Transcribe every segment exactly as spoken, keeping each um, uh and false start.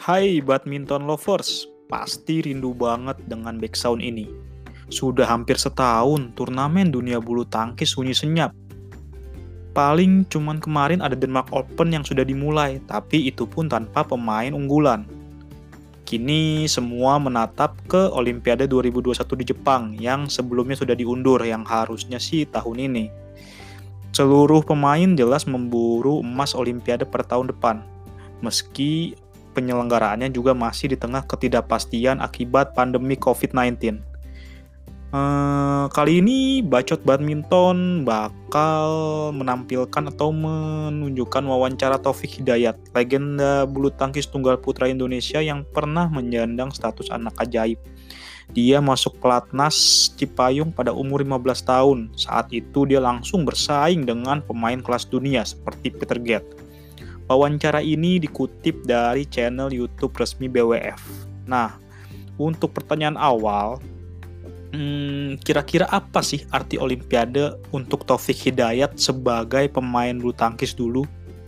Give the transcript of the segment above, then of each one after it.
Hai badminton lovers, pasti rindu banget dengan backsound ini. Sudah hampir setahun turnamen dunia bulu tangkis sunyi senyap. Paling cuman kemarin ada Denmark Open yang sudah dimulai, tapi itu pun tanpa pemain unggulan. Kini semua menatap ke Olimpiade dua ribu dua puluh satu di Jepang yang sebelumnya sudah diundur, yang harusnya sih tahun ini. Seluruh pemain jelas memburu emas Olimpiade per tahun depan, meski penyelenggaraannya juga masih di tengah ketidakpastian akibat pandemi covid sembilan belas. Eh, kali ini Bacot Badminton bakal menampilkan atau menunjukkan wawancara Taufik Hidayat, legenda bulu tangkis tunggal putra Indonesia yang pernah menyandang status anak ajaib. Dia masuk pelatnas Cipayung pada umur lima belas tahun. Saat itu dia langsung bersaing dengan pemain kelas dunia seperti Peter Gett. Wawancara ini dikutip dari channel YouTube resmi B W F. Nah, untuk pertanyaan awal, hmm, kira-kira apa sih arti Olimpiade untuk Taufik Hidayat sebagai pemain bulu tangkis dulu?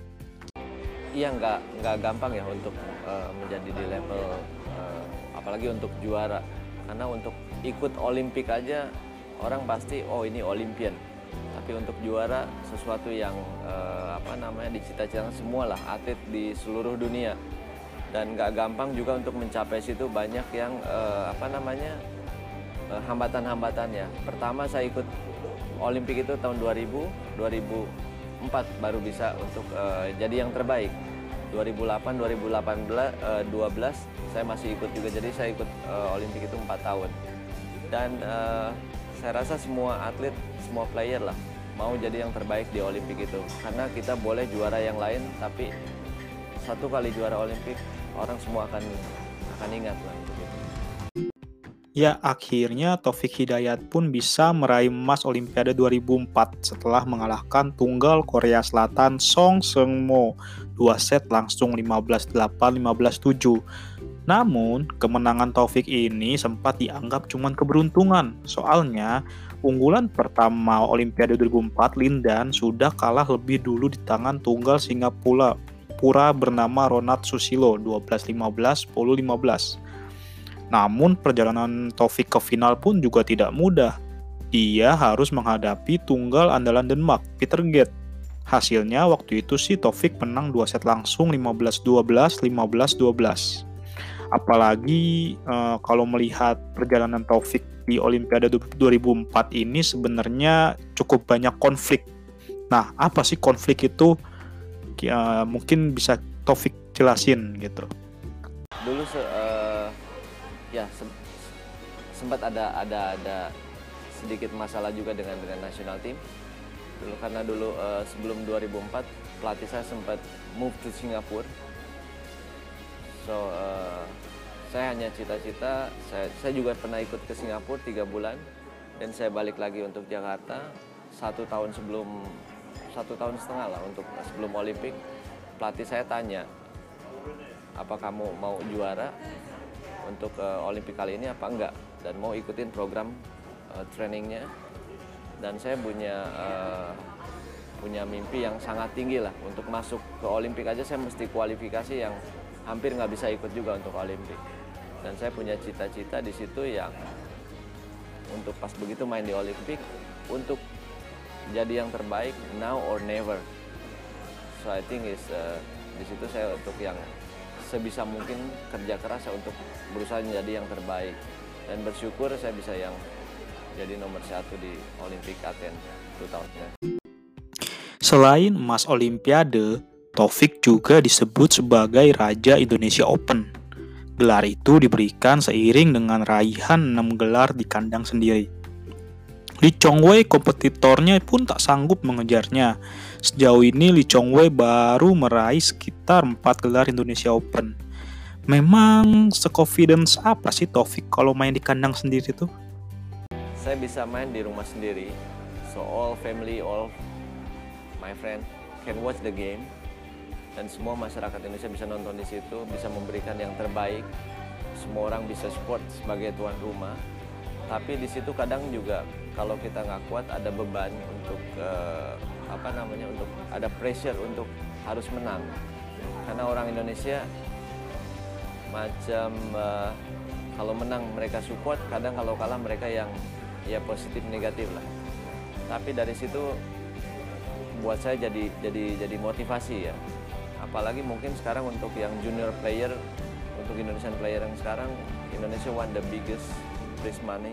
Iya, nggak nggak gampang ya untuk uh, menjadi di level uh, apalagi untuk juara. Karena untuk ikut Olimpik aja orang pasti oh ini Olimpian. Tapi untuk juara sesuatu yang eh, apa namanya dicita-citakan semua lah atlet di seluruh dunia, dan nggak gampang juga untuk mencapai situ. Banyak yang eh, apa namanya eh, hambatan-hambatannya. Pertama saya ikut Olimpik itu tahun dua ribu, dua ribu empat baru bisa untuk eh, jadi yang terbaik. dua ribu delapan, dua ribu delapan belas, eh, dua belas saya masih ikut juga, jadi saya ikut eh, Olimpik itu empat tahun. Dan eh, saya rasa semua atlet, semua player lah mau jadi yang terbaik di Olimpik itu, karena kita boleh juara yang lain, tapi satu kali juara Olimpik orang semua akan akan ingat lah gitu. Ya, akhirnya Taufik Hidayat pun bisa meraih emas Olimpiade dua ribu empat setelah mengalahkan tunggal Korea Selatan Song Seung-mo dua set langsung lima belas delapan, lima belas tujuh. Namun, kemenangan Taufik ini sempat dianggap cuma keberuntungan. Soalnya, unggulan pertama Olimpiade dua ribu empat, Lindan, sudah kalah lebih dulu di tangan tunggal Singapura pura bernama Ronald Susilo dua belas lima belas, sepuluh lima belas. Namun, perjalanan Taufik ke final pun juga tidak mudah. Dia harus menghadapi tunggal andalan Denmark, Peter Gett. Hasilnya waktu itu sih Taufik menang dua set langsung lima belas dua belas, lima belas dua belas. Apalagi eh, kalau melihat perjalanan Taufik di Olimpiade dua ribu empat ini sebenarnya cukup banyak konflik. Nah, apa sih konflik itu? Ya, mungkin bisa Taufik jelasin gitu. Dulu se uh, ya se sempat ada ada ada sedikit masalah juga dengan dengan national team. Dulu karena dulu uh, sebelum dua ribu empat pelatih saya sempat move to Singapura. So, uh, saya hanya cita-cita, saya, saya juga pernah ikut ke Singapura tiga bulan, dan saya balik lagi untuk Jakarta satu tahun sebelum, satu tahun setengah lah untuk sebelum Olimpik. Pelatih saya tanya, apa kamu mau juara untuk uh, Olimpik kali ini apa enggak, dan mau ikutin program uh, trainingnya. Dan saya punya uh, punya mimpi yang sangat tinggi lah untuk masuk ke Olimpik aja. Saya mesti kualifikasi yang hampir nggak bisa ikut juga untuk Olimpik. Dan saya punya cita-cita di situ yang untuk pas begitu main di Olimpik, untuk jadi yang terbaik now or never. So I think is uh, di situ saya untuk yang sebisa mungkin kerja keras untuk berusaha menjadi yang terbaik, dan bersyukur saya bisa yang jadi nomor satu di Olimpik Athens dua tahun ini. Selain emas Olimpiade, Taufik juga disebut sebagai Raja Indonesia Open. Gelar itu diberikan seiring dengan raihan enam gelar di kandang sendiri. Lee Chong-wei, kompetitornya pun tak sanggup mengejarnya. Sejauh ini Lee Chong-wei baru meraih sekitar empat gelar Indonesia Open. Memang se-confidence apa sih Taufik kalau main di kandang sendiri tuh? Saya bisa main di rumah sendiri, so all family, all my friend can watch the game. Dan semua masyarakat Indonesia bisa nonton di situ, bisa memberikan yang terbaik. Semua orang bisa support sebagai tuan rumah. Tapi di situ kadang juga kalau kita nggak kuat ada beban untuk uh, apa namanya untuk ada pressure untuk harus menang. Karena orang Indonesia macam uh, kalau menang mereka support, kadang kalau kalah mereka yang ya positif negatif lah. Tapi dari situ buat saya jadi jadi jadi motivasi ya. Apalagi mungkin sekarang untuk yang junior player, untuk Indonesian player yang sekarang, Indonesia one the biggest prize money.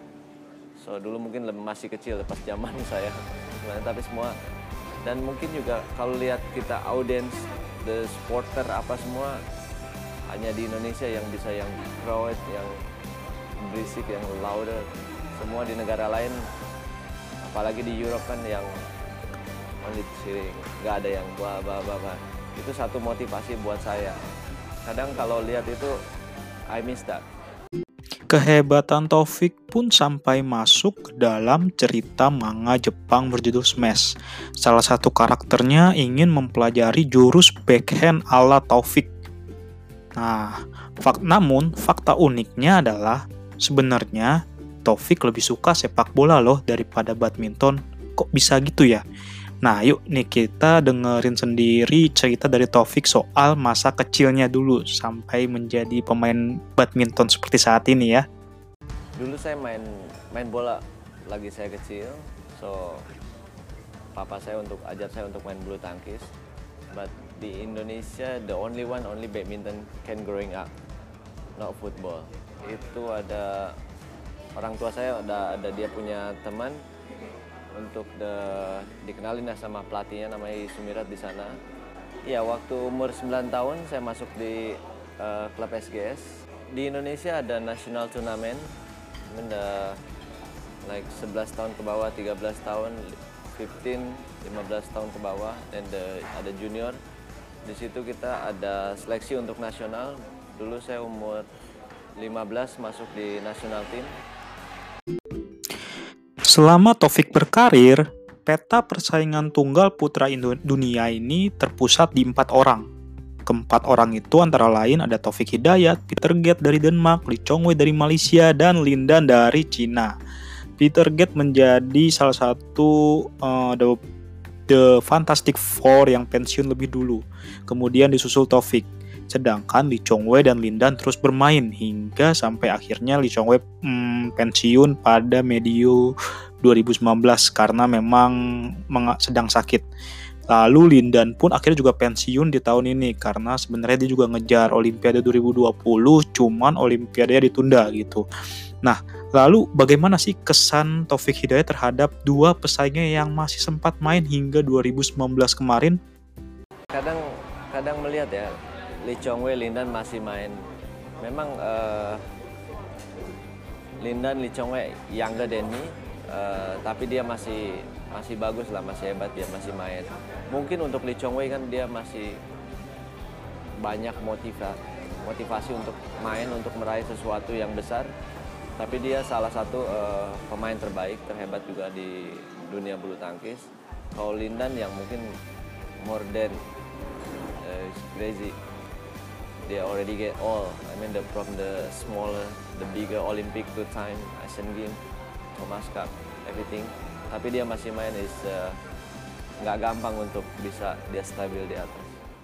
So dulu mungkin masih kecil pas zaman saya, sebenarnya, tapi semua. Dan mungkin juga kalau lihat kita audience, the supporter apa semua, hanya di Indonesia yang bisa yang crowd, yang berisik, yang louder. Semua di negara lain, apalagi di Europe kan yang only cheering, nggak ada yang blah blah blah blah. Itu satu motivasi buat saya. Kadang kalau lihat itu, I miss that. Kehebatan Taufik pun sampai masuk ke dalam cerita manga Jepang berjudul Smash. Salah satu karakternya ingin mempelajari jurus backhand ala Taufik. Nah, fak namun fakta uniknya adalah sebenarnya Taufik lebih suka sepak bola loh daripada badminton. Kok bisa gitu ya? Nah, yuk nih kita dengerin sendiri cerita dari Taufik soal masa kecilnya dulu sampai menjadi pemain badminton seperti saat ini ya. Dulu saya main main bola lagi saya kecil, so papa saya untuk ajar saya untuk main bulu tangkis. But di Indonesia the only one only badminton can growing up, not football. Itu ada orang tua saya ada ada dia punya teman untuk the, dikenalin lah sama pelatihnya namanya Sumirat di sana. Ya waktu umur sembilan tahun saya masuk di uh, klub S G S. Di Indonesia ada national turnamen, ada like sebelas tahun ke bawah, tiga belas tahun, lima belas, lima belas tahun ke bawah, dan the, ada junior. Di situ kita ada seleksi untuk nasional. Dulu saya umur lima belas masuk di national team. Selama Taufik berkarir, peta persaingan tunggal putra Indo- dunia ini terpusat di empat orang. Keempat orang itu antara lain ada Taufik Hidayat, Peter Gett dari Denmark, Lee Chong Wei dari Malaysia, dan Lin Dan dari Cina. Peter Gett menjadi salah satu uh, the, the Fantastic Four yang pensiun lebih dulu. Kemudian disusul Taufik. Sedangkan Lee Chong Wei dan Lin Dan terus bermain hingga sampai akhirnya Lee Chong Wei hmm, pensiun pada medio dua ribu sembilan belas karena memang meng- sedang sakit. Lalu Lin Dan pun akhirnya juga pensiun di tahun ini karena sebenarnya dia juga ngejar Olimpiade dua ribu dua puluh, cuman Olimpiadanya ditunda gitu. Nah, lalu bagaimana sih kesan Taufik Hidayat terhadap dua pesaingnya yang masih sempat main hingga dua ribu sembilan belas kemarin? Kadang kadang melihat ya, Lee Chong Wei, Lin Dan masih main. Memang uh, Lin Dan, Lee Chong Wei younger than me, uh, tapi dia masih masih bagus lah, masih hebat, dia masih main. Mungkin untuk Lee Chong Wei kan dia masih banyak motiva, motivasi untuk main, untuk meraih sesuatu yang besar. Tapi dia salah satu uh, pemain terbaik, terhebat juga di dunia bulu tangkis. Kalau Lin Dan yang mungkin more than uh, crazy. They already get all. I mean, the, from the smaller, the bigger Olympic two time Asian Games, Thomas Cup, everything. Tapi dia masih main is nggak uh, gampang untuk bisa dia stabil di atas.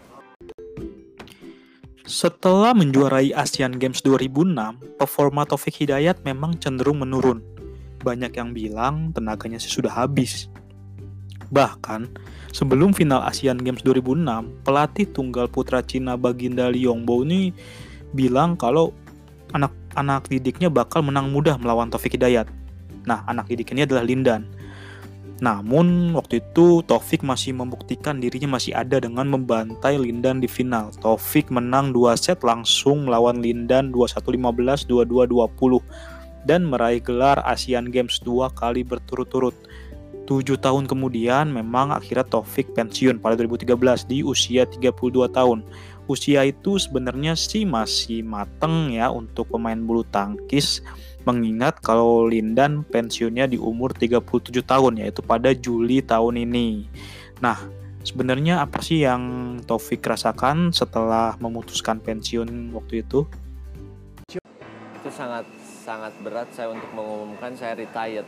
Setelah menjuarai Asian Games dua ribu enam, performa Taufik Hidayat memang cenderung menurun. Banyak yang bilang tenaganya sih sudah habis. Bahkan, sebelum final Asian Games dua ribu enam, pelatih tunggal putra Cina Baginda Liongbo ini bilang kalau anak-anak didiknya bakal menang mudah melawan Taufik Hidayat. Nah, anak didik ini adalah Lin Dan. Namun, waktu itu Taufik masih membuktikan dirinya masih ada dengan membantai Lin Dan di final. Taufik menang dua set langsung melawan Lin Dan dua puluh satu lima belas, dua puluh dua dua puluh dan meraih gelar Asian Games dua kali berturut-turut. Tujuh tahun kemudian memang akhirnya Taufik pensiun pada dua ribu tiga belas di usia tiga puluh dua tahun. Usia itu sebenarnya sih masih mateng ya untuk pemain bulu tangkis, mengingat kalau Lin Dan pensiunnya di umur tiga puluh tujuh tahun, yaitu pada Juli tahun ini. Nah, sebenarnya apa sih yang Taufik rasakan setelah memutuskan pensiun waktu itu? Itu sangat sangat berat saya untuk mengumumkan saya retired.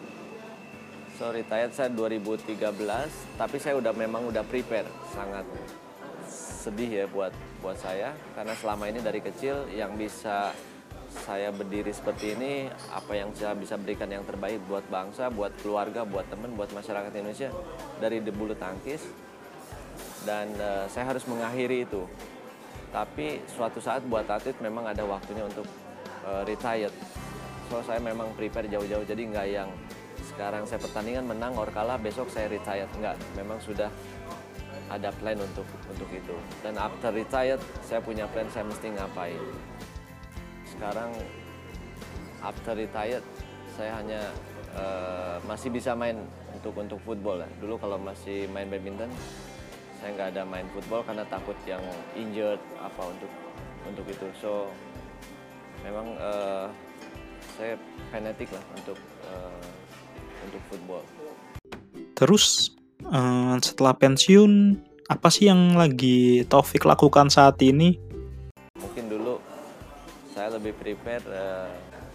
So retired saya dua ribu tiga belas, tapi saya udah memang udah prepare sangat sedih ya buat buat saya, karena selama ini dari kecil yang bisa saya berdiri seperti ini, apa yang saya bisa berikan yang terbaik buat bangsa, buat keluarga, buat teman, buat masyarakat Indonesia dari di bulu tangkis, dan uh, saya harus mengakhiri itu. Tapi suatu saat buat atlet memang ada waktunya untuk uh, retired. So saya memang prepare jauh-jauh, jadi nggak yang sekarang saya pertandingan menang or kalah besok saya retired, nggak. Memang sudah ada plan untuk untuk itu. Dan after retired saya punya plan saya mesti ngapain. Sekarang after retired saya hanya uh, masih bisa main untuk untuk football ya. Dulu kalau masih main badminton saya nggak ada main football karena takut yang injured apa untuk untuk itu. So memang uh, saya fanatik lah untuk uh, untuk football. Terus uh, setelah pensiun apa sih yang lagi Taufik lakukan saat ini? Mungkin dulu saya lebih prepare, uh,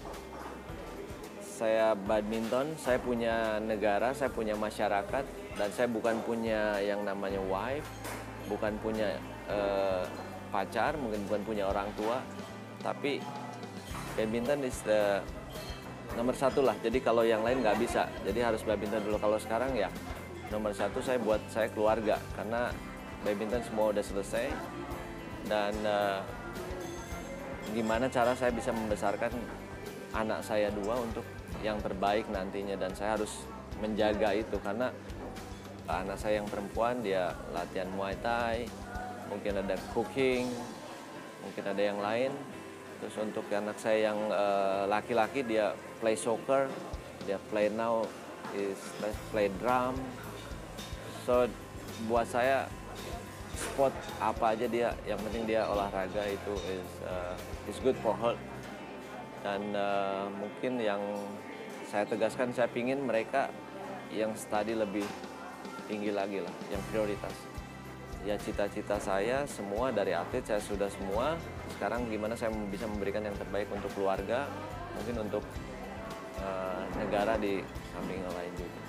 saya badminton, saya punya negara, saya punya masyarakat, dan saya bukan punya yang namanya wife, bukan punya uh, pacar, mungkin bukan punya orang tua, tapi badminton is the nomor satu lah. Jadi kalau yang lain nggak bisa, jadi harus badminton dulu. Kalau sekarang ya nomor satu saya buat saya keluarga, karena badminton semua udah selesai, dan uh, gimana cara saya bisa membesarkan anak saya dua untuk yang terbaik nantinya, dan saya harus menjaga itu karena anak saya yang perempuan dia latihan Muay Thai, mungkin ada cooking, mungkin ada yang lain. Terus untuk anak saya yang uh, laki-laki dia play soccer, dia play now is play drum. So buat saya sport apa aja dia, yang penting dia olahraga itu is uh, is good for her. Dan uh, mungkin yang saya tegaskan, saya pingin mereka yang study lebih tinggi lagi lah, yang prioritas. Ya cita-cita saya semua dari atlet saya sudah semua. Sekarang gimana saya bisa memberikan yang terbaik untuk keluarga, mungkin untuk uh, negara di samping yang lain juga.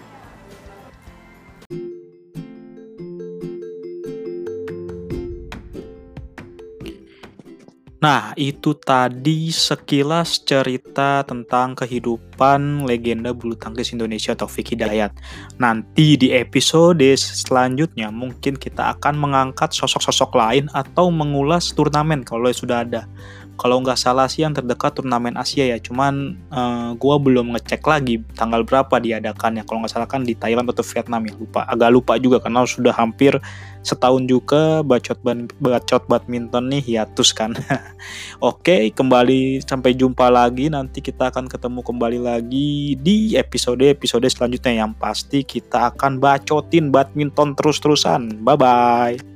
Nah, itu tadi sekilas cerita tentang kehidupan legenda bulu tangkis Indonesia Taufik Hidayat. Nanti di episode selanjutnya mungkin kita akan mengangkat sosok-sosok lain atau mengulas turnamen kalau sudah ada. Kalau nggak salah sih yang terdekat turnamen Asia ya, cuman uh, gue belum ngecek lagi tanggal berapa diadakannya. Kalau nggak salah kan di Thailand atau Vietnam ya, lupa, agak lupa juga karena sudah hampir setahun juga bacot ban, bacot badminton nih hiatus kan. Oke, kembali sampai jumpa lagi, nanti kita akan ketemu kembali lagi di episode-episode selanjutnya yang pasti kita akan bacotin badminton terus-terusan. Bye bye.